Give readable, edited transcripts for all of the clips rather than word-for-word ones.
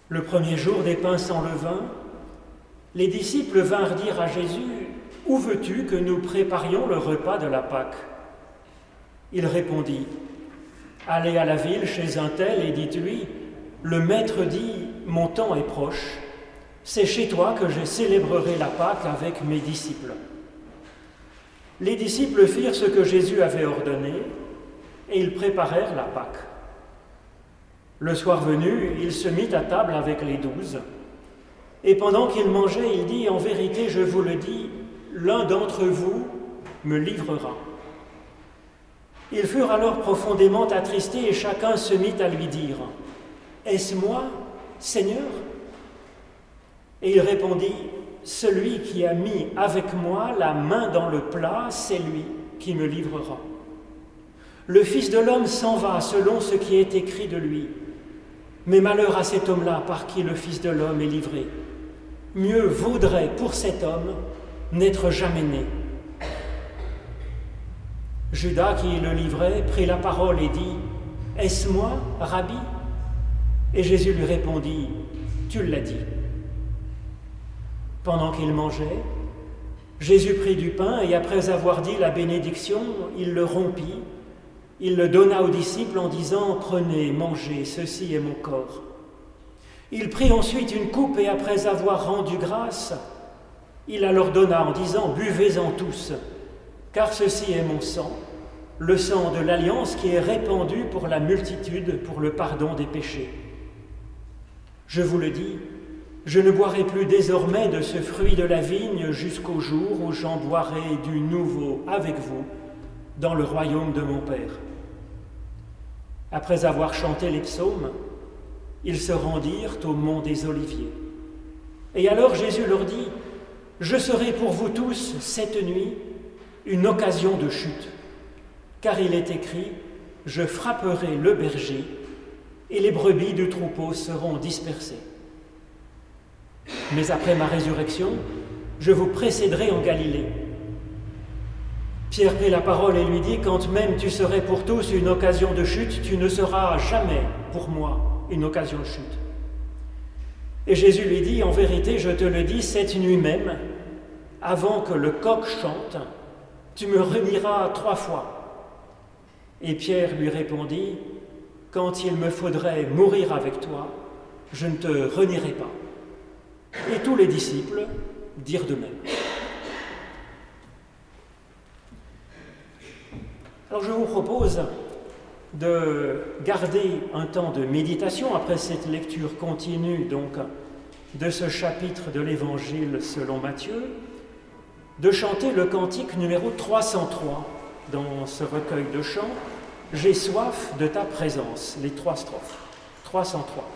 Le premier jour des pains sans levain, les disciples vinrent dire à Jésus, « Où veux-tu que nous préparions le repas de la Pâque ?» Il répondit, « Allez à la ville chez un tel et dites-lui, « Le Maître dit, mon temps est proche, c'est chez toi que je célébrerai la Pâque avec mes disciples. » Les disciples firent ce que Jésus avait ordonné, et ils préparèrent la Pâque. Le soir venu, il se mit à table avec les 12, et pendant qu'il mangeait, il dit, « En vérité, je vous le dis, l'un d'entre vous me livrera. » Ils furent alors profondément attristés, et chacun se mit à lui dire, « Est-ce moi, Seigneur ?» Et il répondit, « Celui qui a mis avec moi la main dans le plat, c'est lui qui me livrera. Le Fils de l'homme s'en va selon ce qui est écrit de lui. Mais malheur à cet homme-là par qui le Fils de l'homme est livré. Mieux vaudrait pour cet homme n'être jamais né. » Judas, qui le livrait, prit la parole et dit, « Est-ce moi, Rabbi ?» Et Jésus lui répondit, « Tu l'as dit. » Pendant qu'il mangeait, Jésus prit du pain et après avoir dit la bénédiction, il le rompit, il le donna aux disciples en disant, « Prenez, mangez, ceci est mon corps. » Il prit ensuite une coupe et après avoir rendu grâce, il la leur donna en disant, « Buvez-en tous, car ceci est mon sang, le sang de l'alliance qui est répandu pour la multitude pour le pardon des péchés. Je vous le dis, je ne boirai plus désormais de ce fruit de la vigne jusqu'au jour où j'en boirai du nouveau avec vous dans le royaume de mon Père. » Après avoir chanté les psaumes, ils se rendirent au mont des Oliviers. Et alors Jésus leur dit, « Je serai pour vous tous cette nuit une occasion de chute, car il est écrit, je frapperai le berger et les brebis du troupeau seront dispersées. Mais après ma résurrection, je vous précéderai en Galilée. » Pierre prit la parole et lui dit, « Quand même tu serais pour tous une occasion de chute, tu ne seras jamais pour moi une occasion de chute. » Et Jésus lui dit, « En vérité, je te le dis, cette nuit même, avant que le coq chante, tu me renieras 3 fois. » Et Pierre lui répondit, « Quand il me faudrait mourir avec toi, je ne te renierai pas. » Et tous les disciples dirent de même. Alors je vous propose de garder un temps de méditation après cette lecture continue donc de ce chapitre de l'Évangile selon Matthieu, de chanter le cantique numéro 303 dans ce recueil de chants, « J'ai soif de ta présence », les 3 strophes. 303.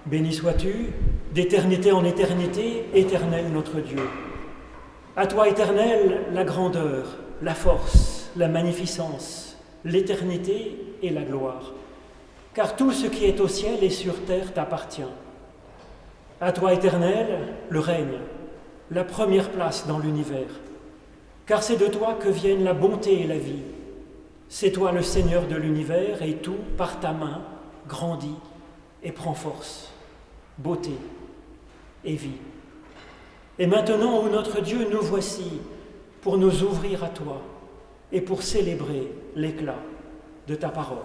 Béni sois-tu, d'éternité en éternité, éternel notre Dieu. À toi, Éternel, la grandeur, la force, la magnificence, l'éternité et la gloire. Car tout ce qui est au ciel et sur terre t'appartient. À toi, Éternel, le règne, la première place dans l'univers. Car c'est de toi que viennent la bonté et la vie. C'est toi le Seigneur de l'univers et tout, par ta main, grandit et prend force, beauté et vie. Et maintenant, ô notre Dieu, nous voici pour nous ouvrir à toi et pour célébrer l'éclat de ta parole.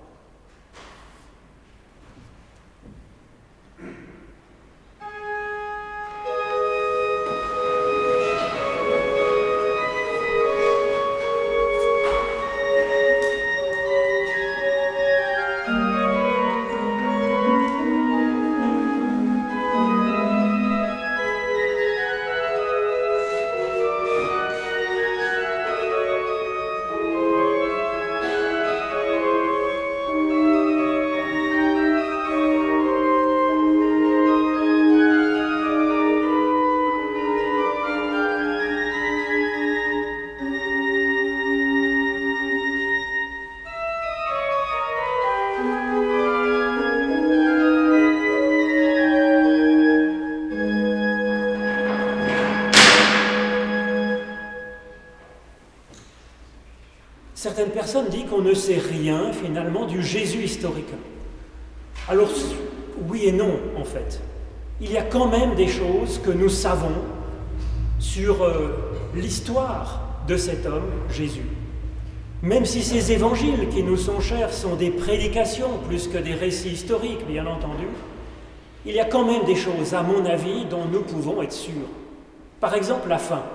Certaines personnes disent qu'on ne sait rien finalement du Jésus historique. Alors oui et non en fait. Il y a quand même des choses que nous savons sur l'histoire de cet homme, Jésus. Même si ces évangiles qui nous sont chers sont des prédications plus que des récits historiques, bien entendu, il y a quand même des choses, à mon avis, dont nous pouvons être sûrs. Par exemple, la fin.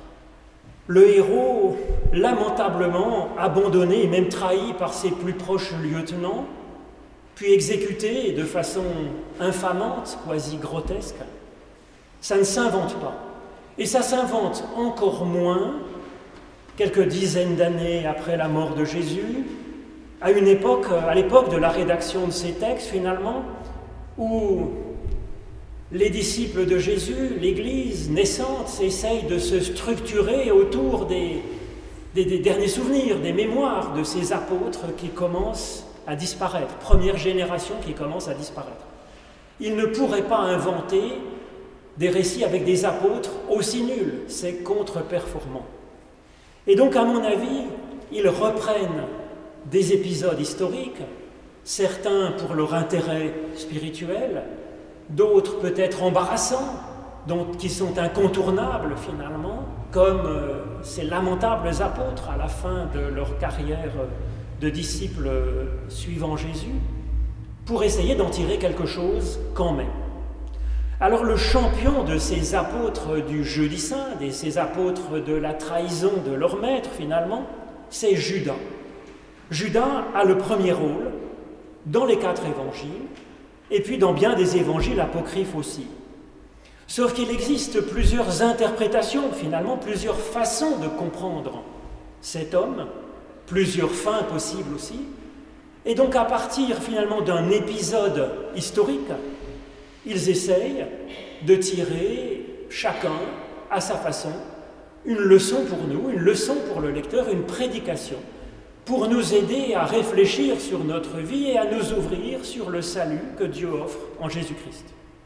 Le héros, lamentablement abandonné et même trahi par ses plus proches lieutenants, puis exécuté de façon infamante, quasi grotesque, ça ne s'invente pas. Et ça s'invente encore moins quelques dizaines d'années après la mort de Jésus, à l'époque de la rédaction de ces textes finalement, où les disciples de Jésus, l'Église naissante, essayent de se structurer autour des derniers souvenirs, des mémoires de ces apôtres qui commencent à disparaître, première génération qui commence à disparaître. Ils ne pourraient pas inventer des récits avec des apôtres aussi nuls, c'est contre-performant. Et donc, à mon avis, ils reprennent des épisodes historiques, certains pour leur intérêt spirituel, d'autres peut-être embarrassants, qui sont incontournables finalement, comme ces lamentables apôtres à la fin de leur carrière de disciples suivant Jésus, pour essayer d'en tirer quelque chose quand même. Alors le champion de ces apôtres du Jeudi Saint, et ces apôtres de la trahison de leur maître finalement, c'est Judas. Judas a le premier rôle dans les 4 évangiles, et puis dans bien des évangiles apocryphes aussi. Sauf qu'il existe plusieurs interprétations, finalement, plusieurs façons de comprendre cet homme, plusieurs fins possibles aussi. Et donc à partir finalement d'un épisode historique, ils essayent de tirer chacun, à sa façon, une leçon pour nous, une leçon pour le lecteur, une prédication, pour nous aider à réfléchir sur notre vie et à nous ouvrir sur le salut que Dieu offre en Jésus-Christ.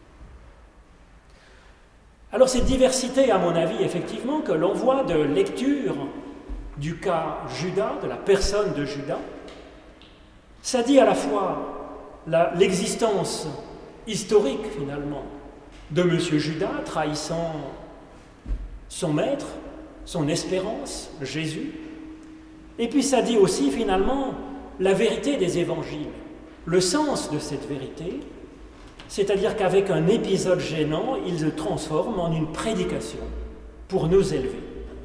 Alors cette diversité, à mon avis, effectivement, que l'on voit de lecture du cas Judas, de la personne de Judas, ça dit à la fois l'existence historique, finalement, de M. Judas, trahissant son maître, son espérance, Jésus, et puis ça dit aussi, finalement, la vérité des évangiles, le sens de cette vérité, c'est-à-dire qu'avec un épisode gênant, il se transforme en une prédication pour nous élever.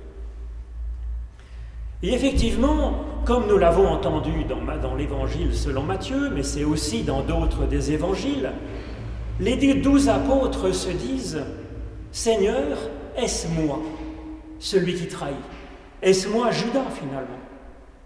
Et effectivement, comme nous l'avons entendu dans l'évangile selon Matthieu, mais c'est aussi dans d'autres des évangiles, les 12 apôtres se disent « Seigneur, est-ce moi, celui qui trahit? Est-ce moi, Judas, finalement ?»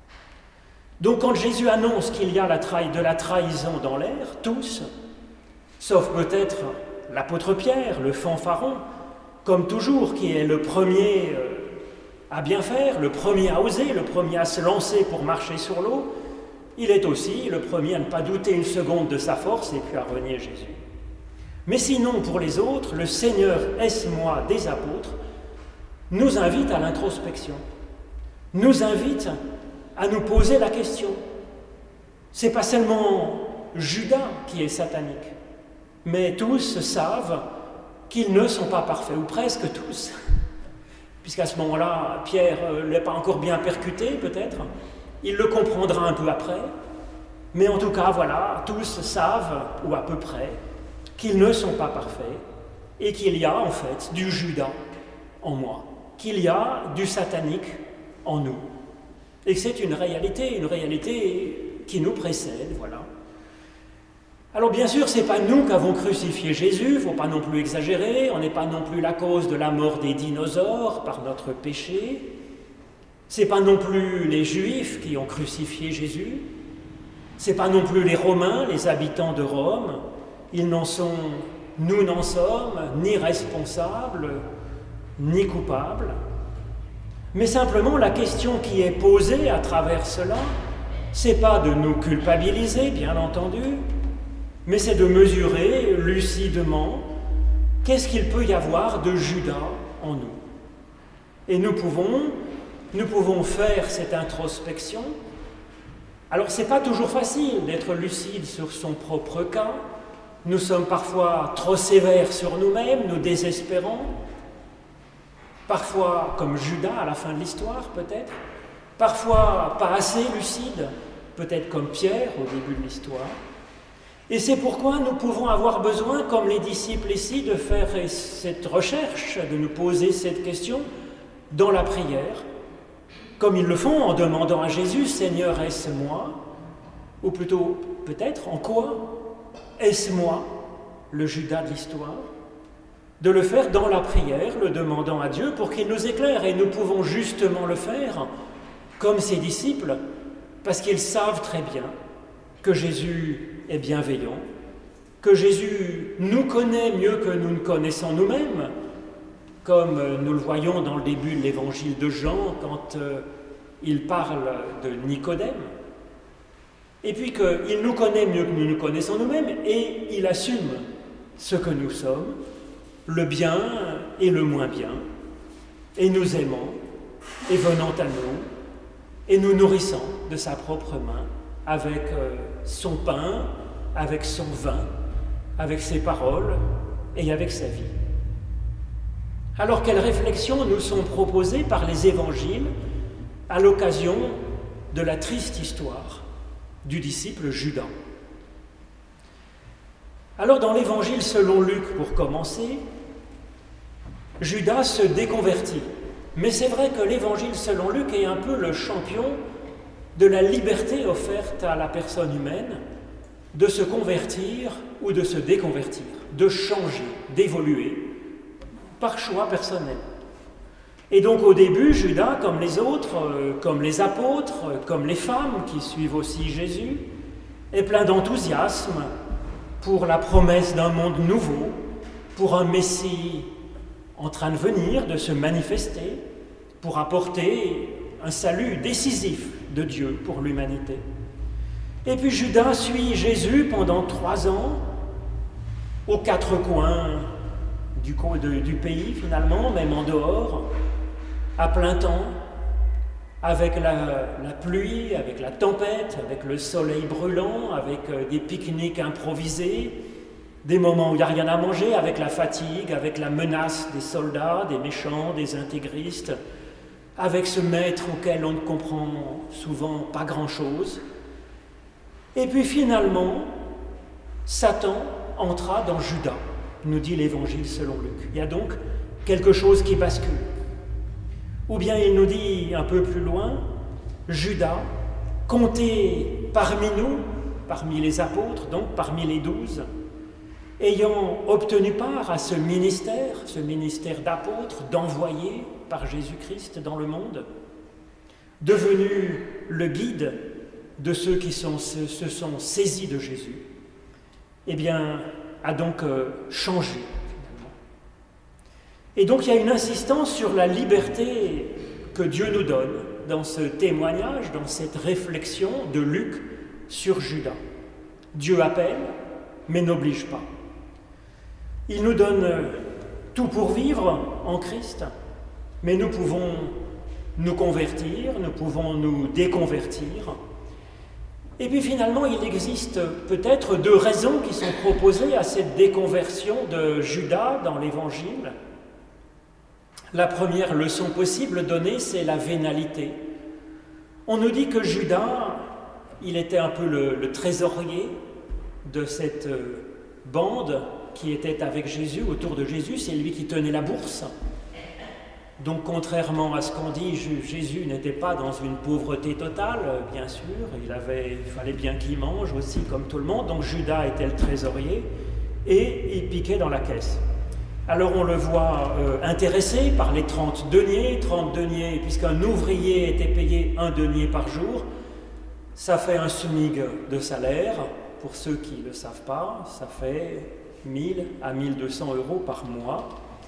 Donc quand Jésus annonce qu'il y a de la trahison dans l'air, tous, Sauf peut-être l'apôtre Pierre, le fanfaron, comme toujours, qui est le premier à bien faire, le premier à oser, le premier à se lancer pour marcher sur l'eau. Il est aussi le premier à ne pas douter une seconde de sa force et puis à renier Jésus. Mais sinon, pour les autres, le Seigneur, est-ce moi des apôtres, nous invite à l'introspection, nous invite à nous poser la question. C'est pas seulement Judas qui est satanique, mais tous savent qu'ils ne sont pas parfaits, ou presque tous. Puisqu'à ce moment-là, Pierre ne l'a pas encore bien percuté, peut-être. Il le comprendra un peu après. Mais en tout cas, voilà, tous savent, ou à peu près, qu'ils ne sont pas parfaits et qu'il y a en fait du Judas en moi, qu'il y a du satanique en nous. Et que c'est une réalité qui nous précède, voilà. Alors bien sûr, ce n'est pas nous qui avons crucifié Jésus, il ne faut pas non plus exagérer, on n'est pas non plus la cause de la mort des dinosaures par notre péché, ce n'est pas non plus les Juifs qui ont crucifié Jésus, ce n'est pas non plus les Romains, les habitants de Rome, nous n'en sommes ni responsables, ni coupables, mais simplement la question qui est posée à travers cela, ce n'est pas de nous culpabiliser, bien entendu, mais c'est de mesurer lucidement qu'est-ce qu'il peut y avoir de Judas en nous. Et nous pouvons faire cette introspection. Alors ce n'est pas toujours facile d'être lucide sur son propre cas. Nous sommes parfois trop sévères sur nous-mêmes, nous désespérons. Parfois comme Judas à la fin de l'histoire peut-être. Parfois pas assez lucide, peut-être comme Pierre au début de l'histoire. Et c'est pourquoi nous pouvons avoir besoin, comme les disciples ici, de faire cette recherche, de nous poser cette question dans la prière, comme ils le font en demandant à Jésus, « Seigneur, est-ce moi ?» Ou plutôt, peut-être, en quoi est-ce moi, le Judas de l'histoire ? De le faire dans la prière, le demandant à Dieu pour qu'il nous éclaire. Et nous pouvons justement le faire, comme ses disciples, parce qu'ils savent très bien que Jésus est bienveillant, que Jésus nous connaît mieux que nous ne connaissons nous-mêmes, comme nous le voyons dans le début de l'évangile de Jean quand il parle de Nicodème, et puis qu'il nous connaît mieux que nous nous connaissons nous-mêmes, et il assume ce que nous sommes, le bien et le moins bien, et nous aimant, et venant à nous, et nous nourrissant de sa propre main, avec son pain, avec son vin, avec ses paroles et avec sa vie. Alors quelles réflexions nous sont proposées par les évangiles à l'occasion de la triste histoire du disciple Judas? Alors dans l'évangile selon Luc, pour commencer, Judas se déconvertit. Mais c'est vrai que l'évangile selon Luc est un peu le champion de la liberté offerte à la personne humaine de se convertir ou de se déconvertir, de changer, d'évoluer, par choix personnel. Et donc au début, Judas, comme les autres, comme les apôtres, comme les femmes qui suivent aussi Jésus, est plein d'enthousiasme pour la promesse d'un monde nouveau, pour un Messie en train de venir, de se manifester, pour apporter un salut décisif de Dieu pour l'humanité. Et puis Judas suit Jésus pendant 3 ans, aux 4 coins du pays finalement, même en dehors, à plein temps, avec la pluie, avec la tempête, avec le soleil brûlant, avec des pique-niques improvisés, des moments où il n'y a rien à manger, avec la fatigue, avec la menace des soldats, des méchants, des intégristes, avec ce maître auquel on ne comprend souvent pas grand-chose. Et puis finalement, Satan entra dans Judas, nous dit l'évangile selon Luc. Il y a donc quelque chose qui bascule. Ou bien il nous dit un peu plus loin, Judas, compté parmi nous, parmi les apôtres, donc parmi les 12, ayant obtenu part à ce ministère d'apôtre, d'envoyé par Jésus-Christ dans le monde, devenu le guide de ceux qui se sont saisis de Jésus, eh bien, a donc changé, finalement. Et donc il y a une insistance sur la liberté que Dieu nous donne dans ce témoignage, dans cette réflexion de Luc sur Judas. Dieu appelle, mais n'oblige pas. Il nous donne tout pour vivre en Christ, mais nous pouvons nous convertir, nous pouvons nous déconvertir. Et puis finalement, il existe peut-être 2 raisons qui sont proposées à cette déconversion de Judas dans l'Évangile. La première leçon possible donnée, c'est la vénalité. On nous dit que Judas, il était un peu le trésorier de cette bande qui était avec Jésus, autour de Jésus, c'est lui qui tenait la bourse. Donc contrairement à ce qu'on dit, Jésus n'était pas dans une pauvreté totale, bien sûr, il fallait bien qu'il mange aussi comme tout le monde, donc Judas était le trésorier et il piquait dans la caisse. Alors on le voit intéressé par les 30 deniers, puisqu'un ouvrier était payé 1 denier par jour, ça fait un SMIC de salaire, pour ceux qui ne le savent pas, ça fait 1000 à 1200 euros par mois.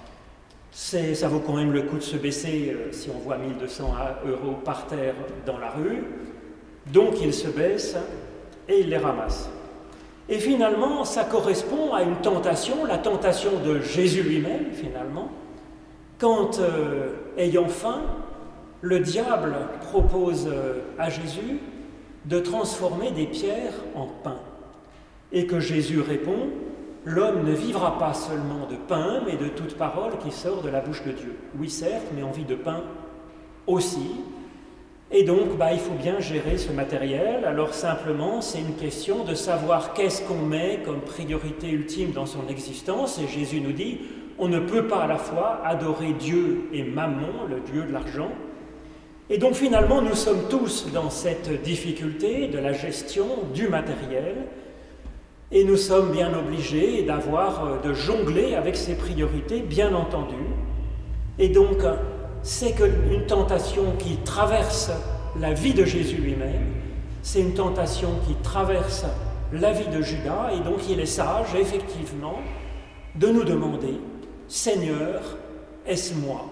Ça vaut quand même le coup de se baisser si on voit 1200 euros par terre dans la rue. Donc il se baisse et il les ramasse. Et finalement, ça correspond à une tentation, la tentation de Jésus lui-même, finalement, quand, ayant faim, le diable propose à Jésus de transformer des pierres en pain. Et que Jésus répond: l'homme ne vivra pas seulement de pain, mais de toute parole qui sort de la bouche de Dieu. Oui, certes, mais on vit de pain aussi. Et donc, il faut bien gérer ce matériel. Alors simplement, c'est une question de savoir qu'est-ce qu'on met comme priorité ultime dans son existence. Et Jésus nous dit, on ne peut pas à la fois adorer Dieu et Mammon, le Dieu de l'argent. Et donc finalement, nous sommes tous dans cette difficulté de la gestion du matériel. Et nous sommes bien obligés de jongler avec ces priorités, bien entendu. Et donc, c'est une tentation qui traverse la vie de Jésus lui-même, c'est une tentation qui traverse la vie de Judas, et donc il est sage, effectivement, de nous demander: Seigneur, est-ce moi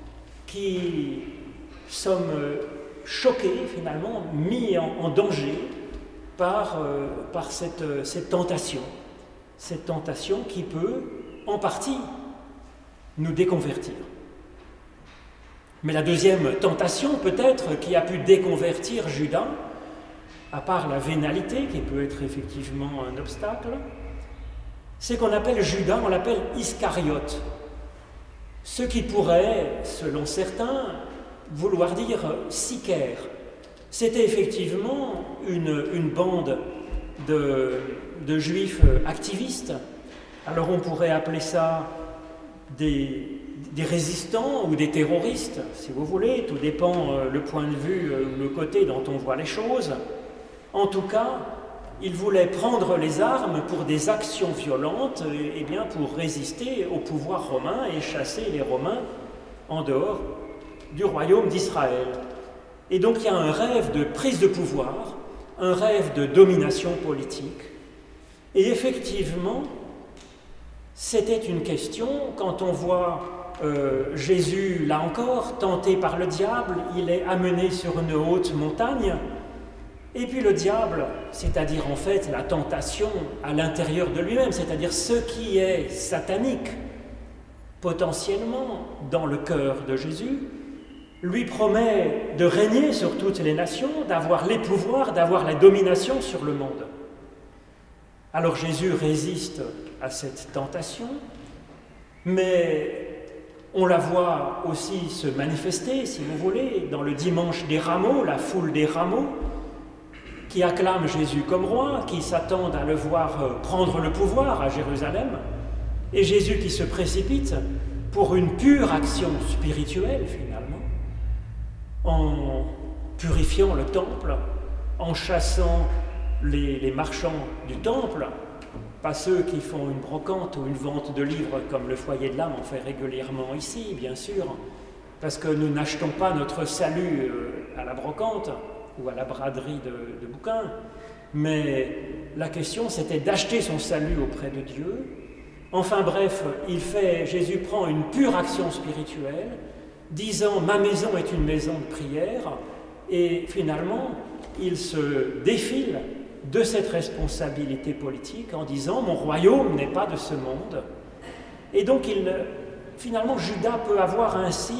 qui sommes choqués, finalement, mis en danger par cette tentation qui peut, en partie, nous déconvertir. Mais la deuxième tentation, peut-être, qui a pu déconvertir Judas, à part la vénalité, qui peut être effectivement un obstacle, c'est qu'on appelle Judas, on l'appelle Iscariote. Ce qui pourrait, selon certains, vouloir dire sicaire. C'était effectivement une bande de juifs activistes. Alors on pourrait appeler ça des résistants ou des terroristes, si vous voulez, tout dépend le point de vue, le côté dont on voit les choses. En tout cas, ils voulaient prendre les armes pour des actions violentes, et bien pour résister au pouvoir romain et chasser les Romains en dehors du royaume d'Israël. Et donc il y a un rêve de prise de pouvoir, un rêve de domination politique. Et effectivement, c'était une question, quand on voit Jésus, là encore, tenté par le diable, il est amené sur une haute montagne, et puis le diable, c'est-à-dire en fait la tentation à l'intérieur de lui-même, c'est-à-dire ce qui est satanique, potentiellement dans le cœur de Jésus, lui promet de régner sur toutes les nations, d'avoir les pouvoirs, d'avoir la domination sur le monde. Alors Jésus résiste à cette tentation, mais on la voit aussi se manifester, si vous voulez, dans le dimanche des rameaux, la foule des rameaux, qui acclament Jésus comme roi, qui s'attendent à le voir prendre le pouvoir à Jérusalem, et Jésus qui se précipite pour une pure action spirituelle, finalement, en purifiant le temple, en chassant les marchands du temple, pas ceux qui font une brocante ou une vente de livres comme le Foyer de l'Âme en fait régulièrement ici, bien sûr, parce que nous n'achetons pas notre salut à la brocante ou à la braderie de bouquins, mais la question c'était d'acheter son salut auprès de Dieu. Enfin bref, Jésus prend une pure action spirituelle, disant « ma maison est une maison de prière », et finalement, il se défile de cette responsabilité politique en disant « mon royaume n'est pas de ce monde ». Et donc, finalement, Judas peut avoir ainsi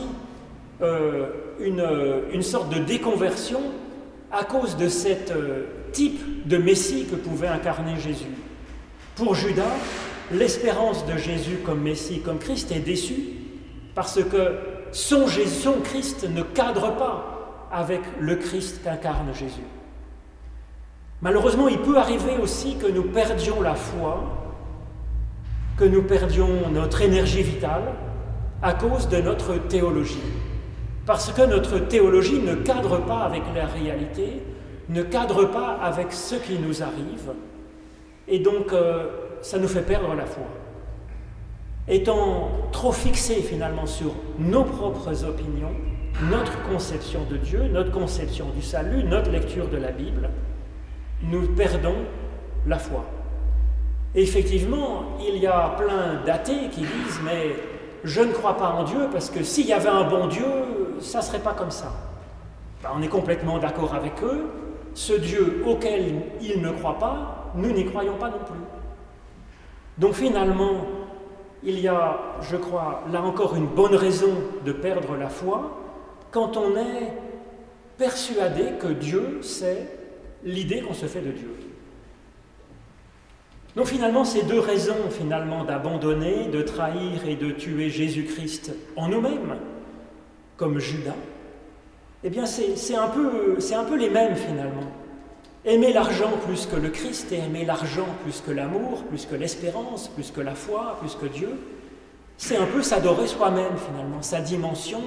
une sorte de déconversion à cause de ce type de Messie que pouvait incarner Jésus. Pour Judas, l'espérance de Jésus comme Messie, comme Christ est déçue parce que son Christ ne cadre pas avec le Christ qu'incarne Jésus. Malheureusement, il peut arriver aussi que nous perdions la foi, que nous perdions notre énergie vitale à cause de notre théologie. Parce que notre théologie ne cadre pas avec la réalité, ne cadre pas avec ce qui nous arrive, et donc ça nous fait perdre la foi. Étant trop fixés finalement sur nos propres opinions, notre conception de Dieu, notre conception du salut, notre lecture de la Bible, nous perdons la foi. Et effectivement, il y a plein d'athées qui disent « mais je ne crois pas en Dieu parce que s'il y avait un bon Dieu, ça ne serait pas comme ça. » On est complètement d'accord avec eux. Ce Dieu auquel ils ne croient pas, nous n'y croyons pas non plus. Donc finalement, il y a, je crois, là encore une bonne raison de perdre la foi quand on est persuadé que Dieu, c'est l'idée qu'on se fait de Dieu. Donc finalement, ces deux raisons d'abandonner, de trahir et de tuer Jésus-Christ en nous-mêmes, comme Judas, eh bien c'est un peu les mêmes finalement. Aimer l'argent plus que le Christ et aimer l'argent plus que l'amour, plus que l'espérance, plus que la foi, plus que Dieu, c'est un peu s'adorer soi-même finalement, sa dimension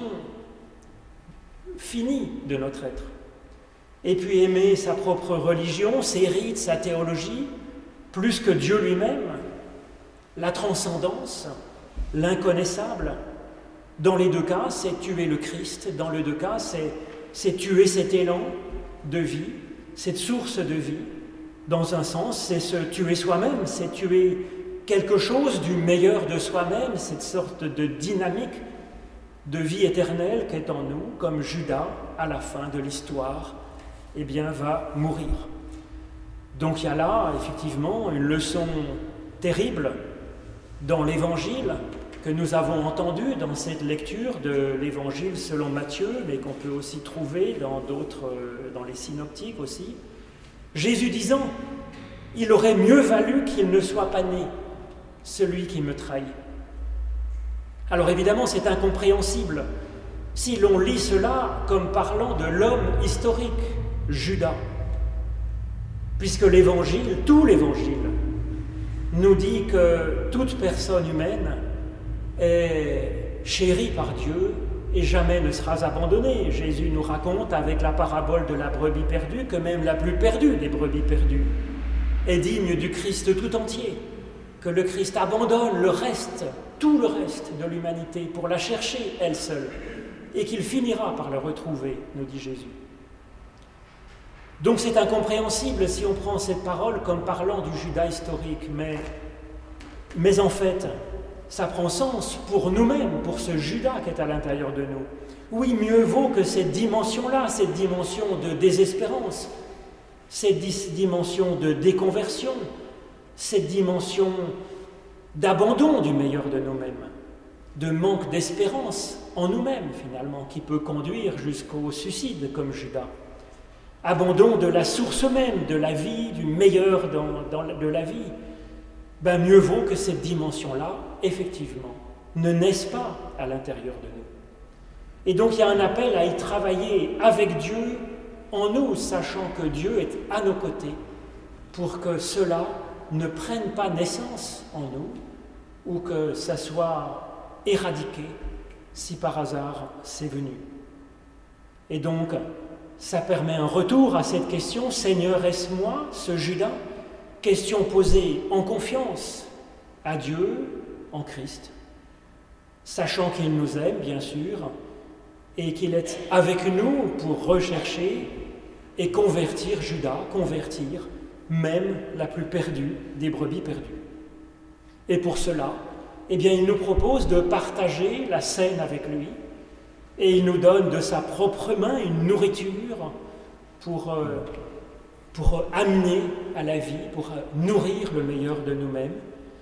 finie de notre être. Et puis aimer sa propre religion, ses rites, sa théologie, plus que Dieu lui-même, la transcendance, l'inconnaissable. Dans les deux cas, c'est tuer le Christ. Dans les deux cas, c'est tuer cet élan de vie, cette source de vie. Dans un sens, c'est se tuer soi-même, c'est tuer quelque chose du meilleur de soi-même, cette sorte de dynamique de vie éternelle qui est en nous, comme Judas, à la fin de l'histoire, eh bien, va mourir. Donc il y a là, effectivement, une leçon terrible dans l'Évangile que nous avons entendu dans cette lecture de l'Évangile selon Matthieu, mais qu'on peut aussi trouver dans les synoptiques aussi. Jésus disant « Il aurait mieux valu qu'il ne soit pas né, celui qui me trahit. » Alors évidemment, c'est incompréhensible si l'on lit cela comme parlant de l'homme historique, Judas. Puisque l'Évangile, tout l'Évangile, nous dit que toute personne humaine est chérie par Dieu et jamais ne sera abandonnée. Jésus nous raconte avec la parabole de la brebis perdue que même la plus perdue des brebis perdues est digne du Christ tout entier, que le Christ abandonne le reste, tout le reste de l'humanité pour la chercher elle seule et qu'il finira par le retrouver, nous dit Jésus. Donc c'est incompréhensible si on prend cette parole comme parlant du Judas historique, mais en fait, ça prend sens pour nous-mêmes, pour ce Judas qui est à l'intérieur de nous. Oui, mieux vaut que cette dimension-là, cette dimension de désespérance, cette dimension de déconversion, cette dimension d'abandon du meilleur de nous-mêmes, de manque d'espérance en nous-mêmes finalement, qui peut conduire jusqu'au suicide comme Judas. Abandon de la source même, de la vie, du meilleur de la vie, mieux vaut que cette dimension-là, effectivement, ne naisse pas à l'intérieur de nous. Et donc il y a un appel à y travailler avec Dieu en nous, sachant que Dieu est à nos côtés, pour que cela ne prenne pas naissance en nous, ou que ça soit éradiqué, si par hasard c'est venu. Et donc, ça permet un retour à cette question, Seigneur, est-ce moi, ce Judas? Question posée en confiance à Dieu, en Christ, sachant qu'il nous aime, bien sûr, et qu'il est avec nous pour rechercher et convertir Judas, convertir même la plus perdue des brebis perdues. Et pour cela, eh bien, il nous propose de partager la scène avec lui, et il nous donne de sa propre main une nourriture pour amener à la vie, pour nourrir le meilleur de nous-mêmes.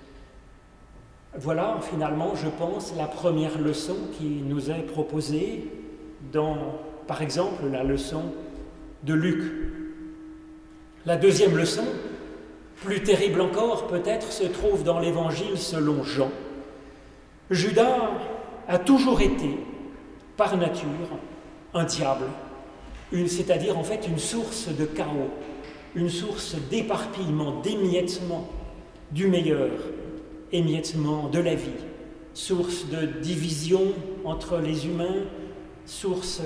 Voilà finalement, je pense, la première leçon qui nous est proposée dans, par exemple, la leçon de Luc. La deuxième leçon, plus terrible encore peut-être, se trouve dans l'Évangile selon Jean. Judas a toujours été, par nature, un diable, c'est-à-dire en fait une source de chaos, une source d'éparpillement, d'émiettement du meilleur, émiettement de la vie, source de division entre les humains, source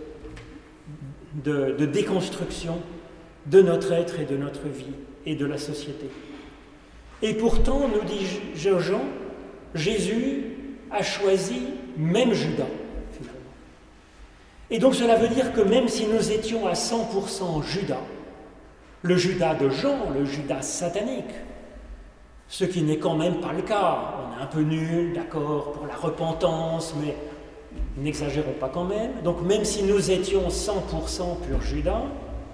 de déconstruction de notre être et de notre vie et de la société. Et pourtant, nous dit Jean, Jésus a choisi même Judas, finalement. Et donc cela veut dire que même si nous étions à 100% Judas, le Judas de Jean, le Judas satanique, ce qui n'est quand même pas le cas, on est un peu nul, d'accord, pour la repentance, mais n'exagérons pas quand même. Donc même si nous étions 100% pur Judas,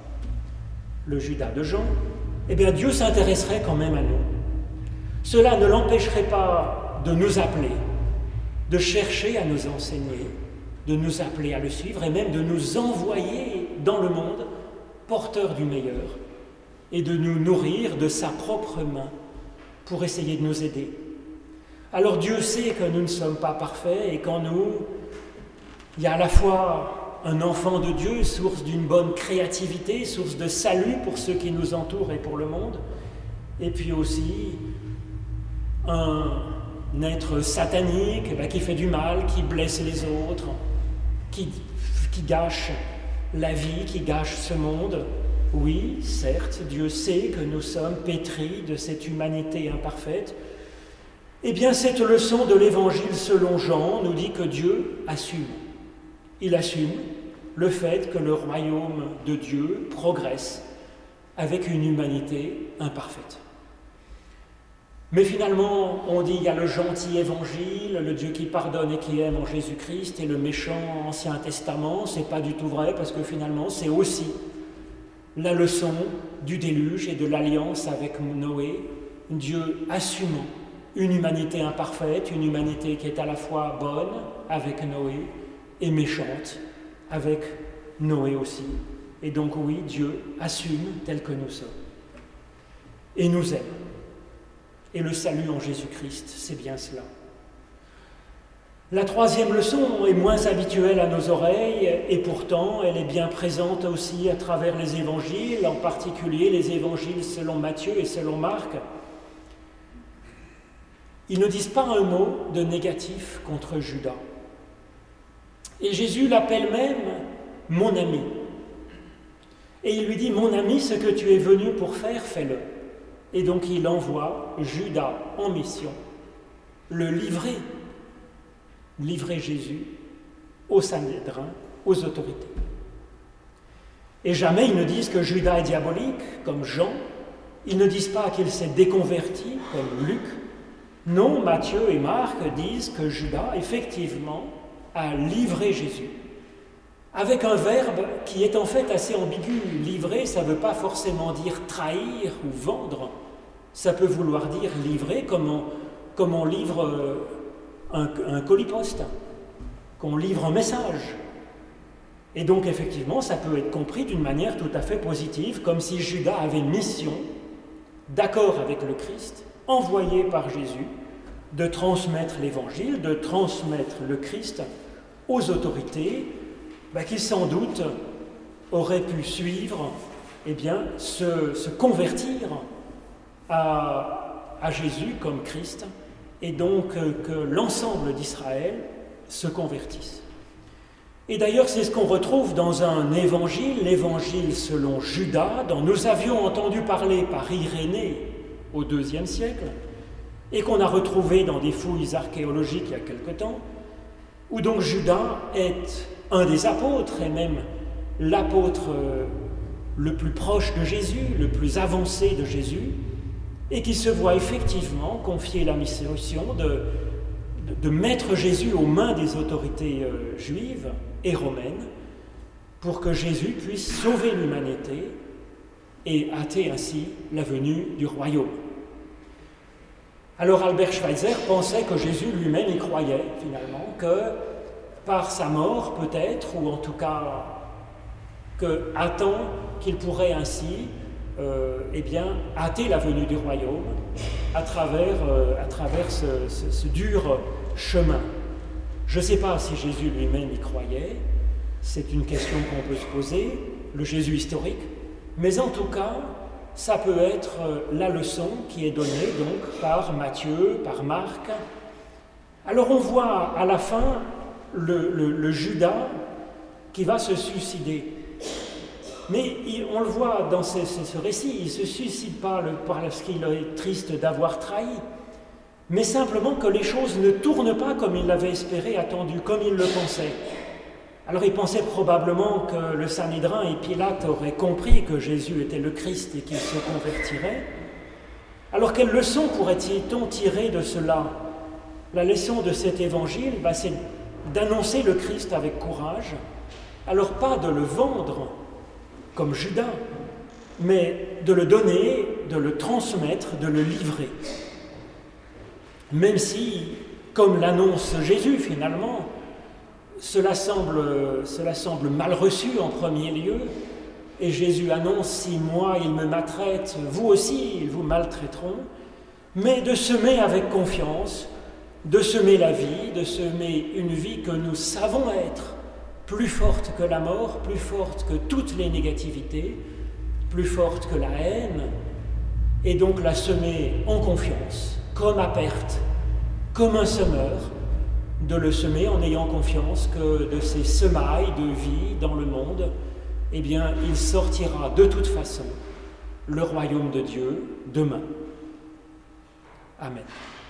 le Judas de Jean, eh bien Dieu s'intéresserait quand même à nous. Cela ne l'empêcherait pas de nous appeler, de chercher à nous enseigner, de nous appeler à le suivre et même de nous envoyer dans le monde porteurs du meilleur et de nous nourrir de sa propre main pour essayer de nous aider. Alors Dieu sait que nous ne sommes pas parfaits et qu'en nous, il y a à la fois un enfant de Dieu, source d'une bonne créativité, source de salut pour ceux qui nous entourent et pour le monde, et puis aussi un être satanique qui fait du mal, qui blesse les autres, qui gâche la vie, qui gâche ce monde. Oui, certes, Dieu sait que nous sommes pétris de cette humanité imparfaite. Eh bien, cette leçon de l'Évangile selon Jean nous dit que Dieu assume. Il assume le fait que le royaume de Dieu progresse avec une humanité imparfaite. Mais finalement, on dit il y a le gentil évangile, le Dieu qui pardonne et qui aime en Jésus-Christ, et le méchant Ancien Testament. C'est pas du tout vrai, parce que finalement, c'est aussi la leçon du déluge et de l'alliance avec Noé, Dieu assumant une humanité imparfaite, une humanité qui est à la fois bonne avec Noé et méchante avec Noé aussi. Et donc oui, Dieu assume tel que nous sommes et nous aime. Et le salut en Jésus-Christ, c'est bien cela. La troisième leçon est moins habituelle à nos oreilles et pourtant elle est bien présente aussi à travers les évangiles, en particulier les évangiles selon Matthieu et selon Marc. Ils ne disent pas un mot de négatif contre Judas. Et Jésus l'appelle même « mon ami ». Et il lui dit « mon ami, ce que tu es venu pour faire, fais-le ». Et donc il envoie Judas en mission, le livrer Jésus au Sanhédrin, aux autorités. Et jamais ils ne disent que Judas est diabolique, comme Jean. Ils ne disent pas qu'il s'est déconverti, comme Luc. Non, Matthieu et Marc disent que Judas, effectivement, a livré Jésus, avec un verbe qui est en fait assez ambigu. Livrer, ça ne veut pas forcément dire trahir ou vendre. Ça peut vouloir dire livrer comme on livre un colis-poste, qu'on livre un message. Et donc, effectivement, ça peut être compris d'une manière tout à fait positive, comme si Judas avait mission, d'accord avec le Christ, envoyé par Jésus, de transmettre l'Évangile, de transmettre le Christ aux autorités, qui sans doute auraient pu suivre, se convertir à Jésus comme Christ, et donc que l'ensemble d'Israël se convertisse. Et d'ailleurs, c'est ce qu'on retrouve dans un évangile, l'évangile selon Judas, dont nous avions entendu parler par Irénée au IIe siècle, et qu'on a retrouvé dans des fouilles archéologiques il y a quelque temps, où donc Judas est un des apôtres, et même l'apôtre le plus proche de Jésus, le plus avancé de Jésus, et qui se voit effectivement confier la mission de mettre Jésus aux mains des autorités juives et romaines pour que Jésus puisse sauver l'humanité et hâter ainsi la venue du royaume. Alors Albert Schweitzer pensait que Jésus lui-même y croyait finalement, que par sa mort peut-être, ou en tout cas que attend qu'il pourrait ainsi hâter la venue du royaume à travers ce dur chemin. Je ne sais pas si Jésus lui-même y croyait, c'est une question qu'on peut se poser, le Jésus historique, mais en tout cas, ça peut être la leçon qui est donnée donc par Matthieu, par Marc. Alors on voit à la fin le Judas qui va se suicider. Mais on le voit dans ce récit, il ne se suicide pas parce qu'il est triste d'avoir trahi, mais simplement que les choses ne tournent pas comme il l'avait espéré, attendu, comme il le pensait. Alors il pensait probablement que le Sanhédrin et Pilate auraient compris que Jésus était le Christ et qu'il se convertirait. Alors quelle leçon pourrait-on tirer de cela? La leçon de cet évangile, c'est d'annoncer le Christ avec courage, alors pas de le vendre comme Judas, mais de le donner, de le transmettre, de le livrer. Même si, comme l'annonce Jésus finalement, cela semble mal reçu en premier lieu, et Jésus annonce, si moi ils me maltraitent, vous aussi ils vous maltraiteront, mais de semer avec confiance, de semer la vie, de semer une vie que nous savons être plus forte que la mort, plus forte que toutes les négativités, plus forte que la haine, et donc la semer en confiance, comme à perte, comme un semeur, de le semer en ayant confiance que de ces semailles de vie dans le monde, il sortira de toute façon le royaume de Dieu demain. Amen.